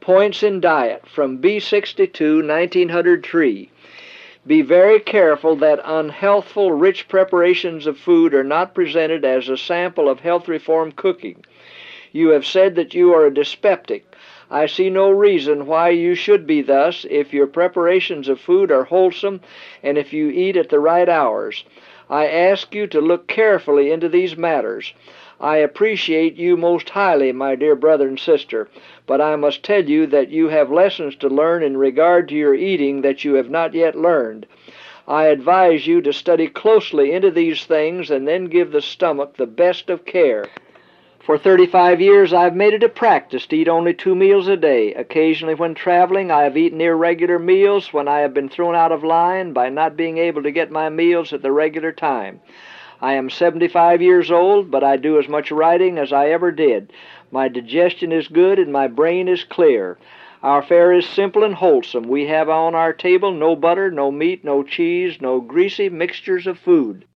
Points in Diet from B62, 1903. Be very careful that unhealthful, rich preparations of food are not presented as a sample of health reform cooking. You have said that you are a dyspeptic. I see no reason why you should be thus if your preparations of food are wholesome and if you eat at the right hours. I ask you to look carefully into these matters. I appreciate you most highly, my dear brother and sister, but I must tell you that you have lessons to learn in regard to your eating that you have not yet learned. I advise you to study closely into these things and then give the stomach the best of care. For 35 years I've made it a practice to eat only 2 meals a day. Occasionally when traveling I have eaten irregular meals when I have been thrown out of line by not being able to get my meals at the regular time. I am 75 years old, but I do as much writing as I ever did. My digestion is good and my brain is clear. Our fare is simple and wholesome. We have on our table no butter, no meat, no cheese, no greasy mixtures of food.